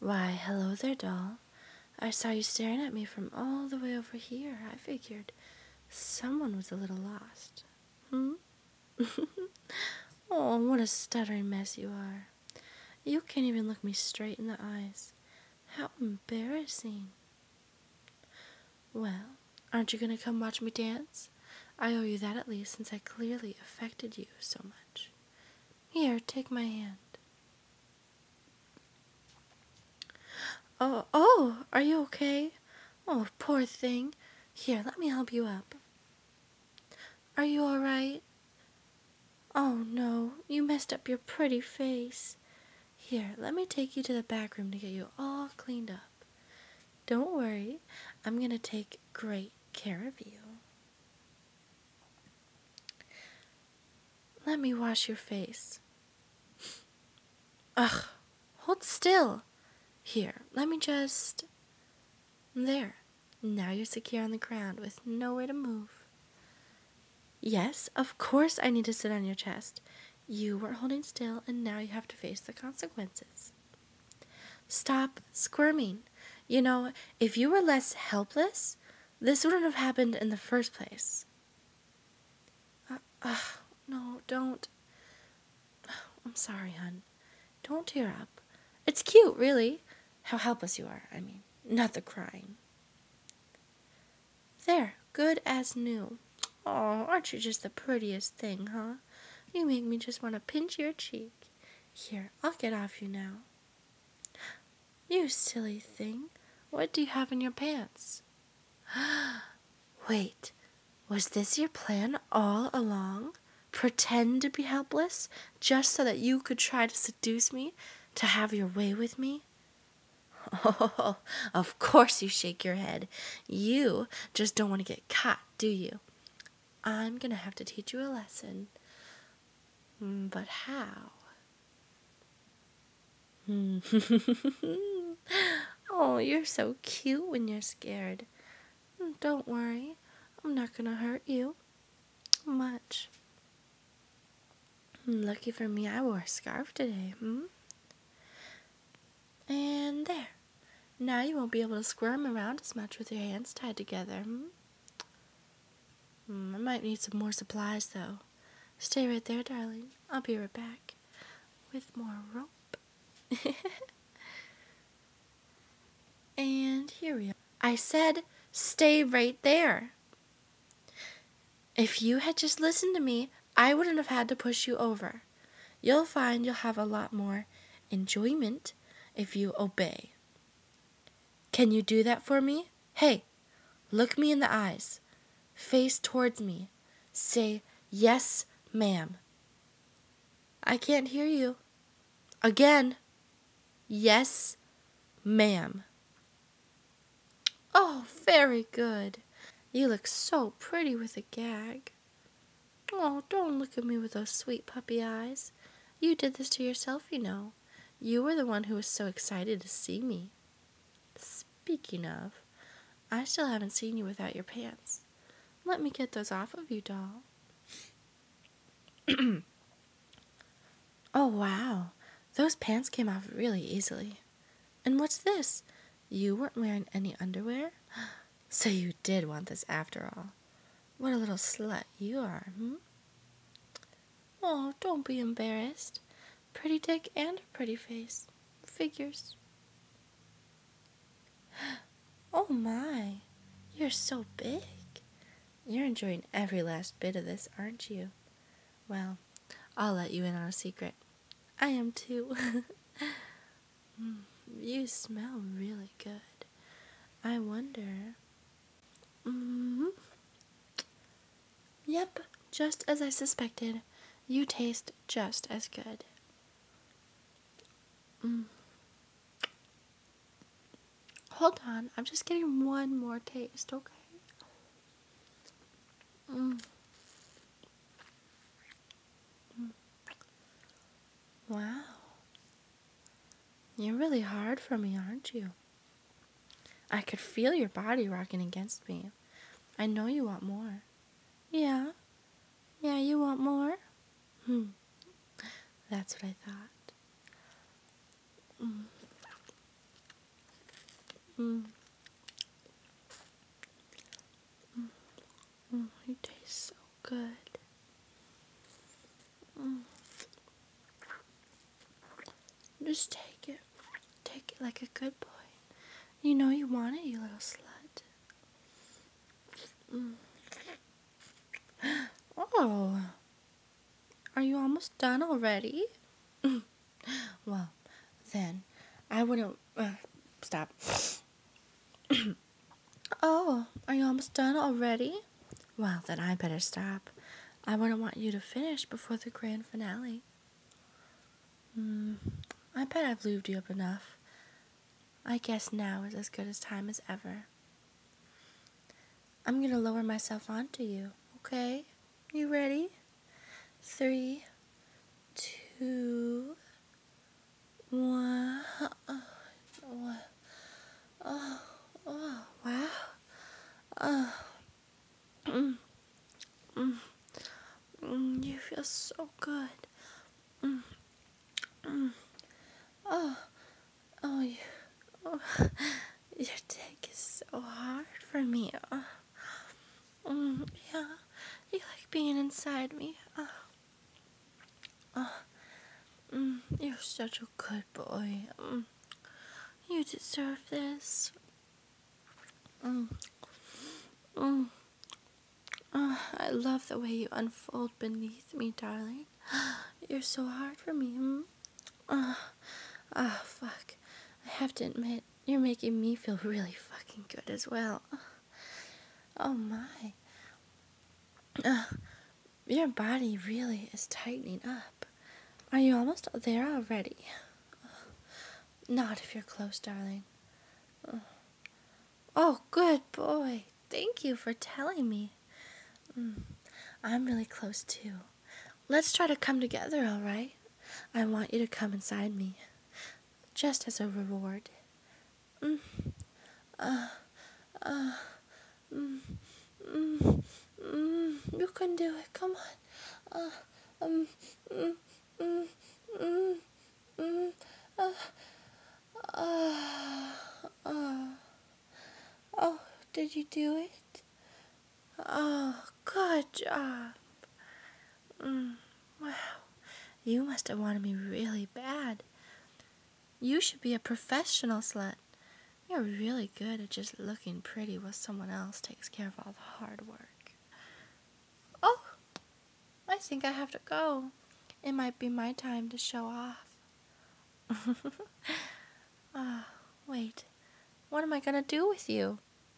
Why, hello there, doll. I saw you staring at me from all the way over here. I figured someone was a little lost. Hmm? Oh, what a stuttering mess you are. You can't even look me straight in the eyes. How embarrassing. Well, aren't you going to come watch me dance? I owe you that at least, since I clearly affected you so much. Here, take my hand. Oh, are you okay? Oh, poor thing. Here, let me help you up. Are you all right? Oh, no, you messed up your pretty face. Here, let me take you to the back room to get you all cleaned up. Don't worry, I'm going to take great care of you. Let me wash your face. Ugh, hold still. Here, let me just... There. Now you're secure on the ground with nowhere to move. Yes, of course I need to sit on your chest. You weren't holding still, and now you have to face the consequences. Stop squirming. You know, if you were less helpless, this wouldn't have happened in the first place. No, don't. I'm sorry, hon. Don't tear up. It's cute, really. How helpless you are, I mean. Not the crying. There, good as new. Oh, aren't you just the prettiest thing, huh? You make me just want to pinch your cheek. Here, I'll get off you now. You silly thing. What do you have in your pants? Wait, was this your plan all along? Pretend to be helpless just so that you could try to seduce me, to have your way with me? Oh, of course you shake your head. You just don't want to get caught, do you? I'm going to have to teach you a lesson. But how? Oh, you're so cute when you're scared. Don't worry, I'm not going to hurt you much. Lucky for me, I wore a scarf today, And there. Now you won't be able to squirm around as much with your hands tied together, I might need some more supplies, though. Stay right there, darling. I'll be right back with more rope. And here we are. I said, stay right there. If you had just listened to me, I wouldn't have had to push you over. You'll find you'll have a lot more enjoyment if you obey. Can you do that for me? Hey, look me in the eyes. Face towards me. Say, yes, ma'am. I can't hear you. Again. Yes, ma'am. Oh, very good. You look so pretty with a gag. Oh, don't look at me with those sweet puppy eyes. You did this to yourself, you know. You were the one who was so excited to see me. Speaking of, I still haven't seen you without your pants. Let me get those off of you, doll. Oh, wow. Those pants came off really easily. And what's this? You weren't wearing any underwear? So you did want this after all. What a little slut you are, Oh, don't be embarrassed. Pretty dick and a pretty face. Figures. Oh my, you're so big. You're enjoying every last bit of this, aren't you? Well, I'll let you in on a secret. I am too. You smell really good. I wonder... Yep, just as I suspected. You taste just as good. Hold on, I'm just getting one more taste, okay? Wow. You're really hard for me, aren't you? I could feel your body rocking against me. I know you want more. Yeah? Yeah, you want more? That's what I thought. You taste so good. Just take it. Take it like a good boy. You know you want it, you little slut. Oh, are you almost done already? Well, then, I wouldn't... stop. Oh, are you almost done already? Well, then I better stop. I wouldn't want you to finish before the grand finale. I bet I've lubed you up enough. I guess now is as good a time as ever. I'm gonna lower myself onto you, okay? You ready? 3, 2, 1. Oh, wow. You feel so good. Oh, you, oh, your dick is so hard for me. Yeah, you like being inside me. You're such a good boy. You deserve this. I love the way you unfold beneath me, darling. You're so hard for me. Fuck. I have to admit, you're making me feel really fucking good as well. Oh my. Your body really is tightening up. Are you almost there already? Not if you're close, darling. Oh, good boy. Thank you for telling me. I'm really close too. Let's try to come together, all right? I want you to come inside me, just as a reward. You can do it. Come on. Um, mm, mm, mm, mm, uh, uh, uh. Oh, did you do it? Oh, good job. Wow, you must have wanted me really bad. You should be a professional slut. You're really good at just looking pretty while someone else takes care of all the hard work. Oh, I think I have to go. It might be my time to show off. Wait. What am I gonna do with you?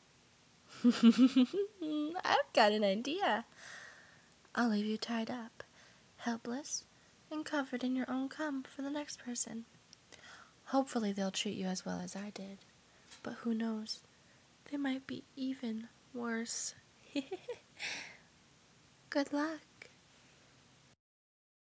I've got an idea. I'll leave you tied up, helpless, and covered in your own cum for the next person. Hopefully they'll treat you as well as I did. But who knows? They might be even worse. Good luck.